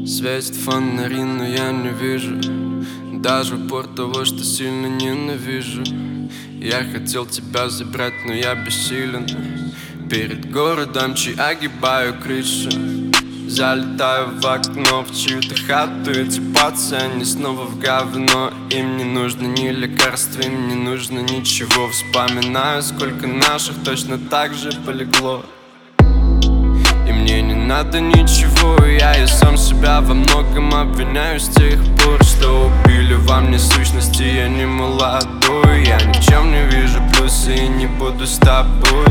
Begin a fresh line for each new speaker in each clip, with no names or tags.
Светят фонари, но я не вижу даже упор того, что сильно ненавижу. Я хотел тебя забрать, но я бессилен. Перед городом, чьи огибаю крышу. Залетаю в окно в чью-то хату. Эти пацаны снова в говно. Им не нужно ни лекарств, им не нужно ничего. Вспоминаю, сколько наших точно так же полегло. И мне не надо ничего, я и сам себя во многом обвиняю с тех пор, что убили во мне сущности. Я не молодой, я ни в чем не вижу плюсы и не буду с тобой.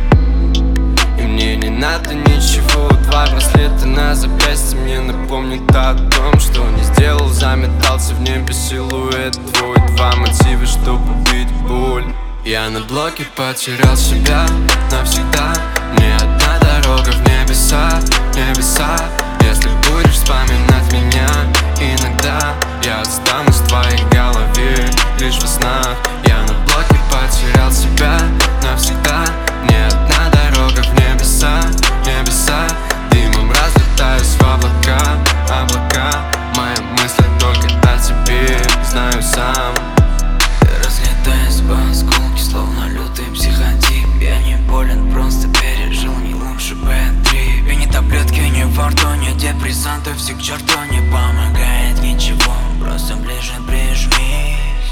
И мне не надо ничего, два браслета на запястье мне напомнят о том, что не сделал, заметался в небе силуэт твой. Два мотива, чтобы убить боль. Я на блоке потерял себя навсегда. Мне одна дорога в небеса, небеса. Если будешь вспоминать меня иногда, я останусь в твоей голове лишь во снах. Я на блоке потерял себя навсегда. Мне одна дорога в небеса, небеса. Дымом разлетаюсь в облака, облака. Мои мысли только о тебе, знаю сам.
Разлетаясь по осколке, словно лютый психотип. Я не болен, просто пережил не лучше Б3. И ни таблетки, ни во рту, ни депрессанты, все к черту. Не помогает ничего, просто ближе прижмись.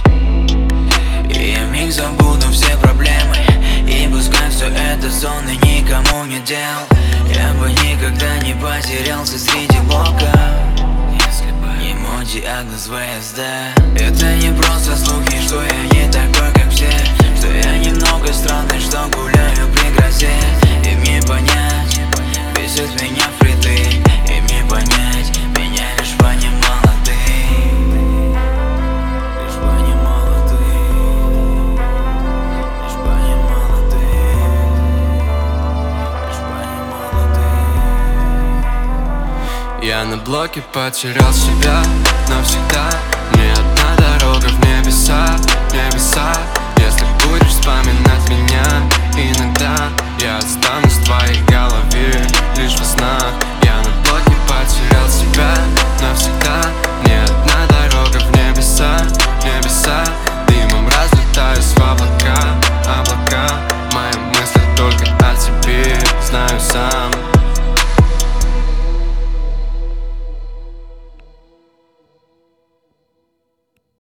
И я вмиг забуду все проблемы. И пускай все это сон и никому не дел. Я бы никогда не потерялся среди блока, если бы не мой диагноз ВСД. Это не просто слухи, что я не такой, как все, что я немного странный, что гуляю при грозе. И мне понять, бесит меня впритык. И мне понять, меня лишь понимала ты. Лишь понимала ты. Лишь понимала ты. Лишь понимала ты.
Я на блоке потерял себя навсегда. Мне одна дорога в небеса, небеса. Если будешь вспоминать меня иногда, я останусь в твоей голове лишь во снах. Я на блоке потерял